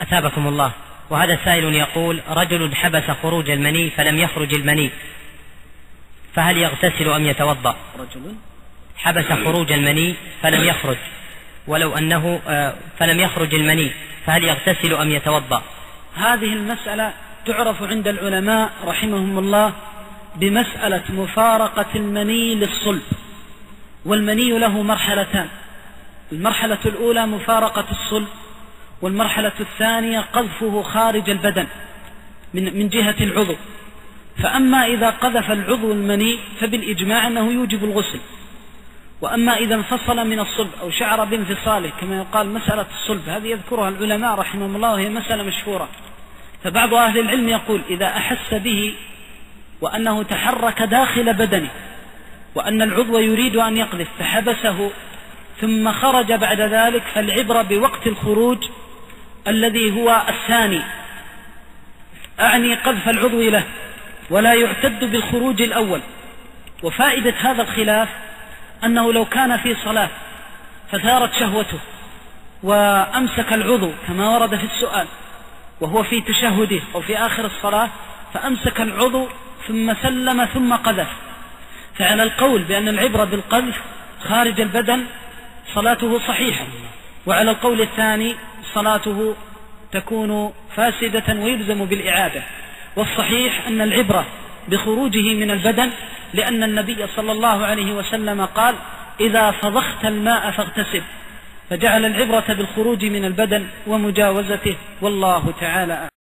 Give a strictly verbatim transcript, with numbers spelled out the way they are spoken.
أثابكم الله. وهذا سائل يقول: رجل حبس خروج المني فلم يخرج المني، فهل يغتسل أم يتوضأ؟ رجل حبس خروج المني فلم يخرج، ولو أنه فلم يخرج المني، فهل يغتسل أم يتوضأ؟ هذه المسألة تعرف عند العلماء رحمهم الله بمسألة مفارقة المني للصلب. والمني له مرحلتان: المرحلة الأولى مفارقة الصلب، والمرحلة الثانية قذفه خارج البدن من من جهة العضو. فأما إذا قذف العضو المني فبالإجماع أنه يوجب الغسل، وأما إذا انفصل من الصلب أو شعر بانفصاله كما يقال مسألة الصلب، هذه يذكرها العلماء رحمهم الله وهي مسألة مشهورة. فبعض أهل العلم يقول: إذا أحس به وأنه تحرك داخل بدنه وأن العضو يريد أن يقذف فحبسه ثم خرج بعد ذلك، فالعبرة بوقت الخروج الذي هو الثاني، أعني قذف العضو له، ولا يعتد بالخروج الأول. وفائدة هذا الخلاف أنه لو كان في صلاة فثارت شهوته وأمسك العضو كما ورد في السؤال وهو في تشهده أو في آخر الصلاة، فأمسك العضو ثم سلم ثم قذف، فعلى القول بأن العبرة بالقذف خارج البدن صلاته صحيحة، وعلى القول الثاني صلاته تكون فاسدة ويلزم بالإعادة. والصحيح أن العبرة بخروجه من البدن، لأن النبي صلى الله عليه وسلم قال: إذا فضخت الماء فاغتسل، فجعل العبرة بالخروج من البدن ومجاوزته، والله تعالى أعلم.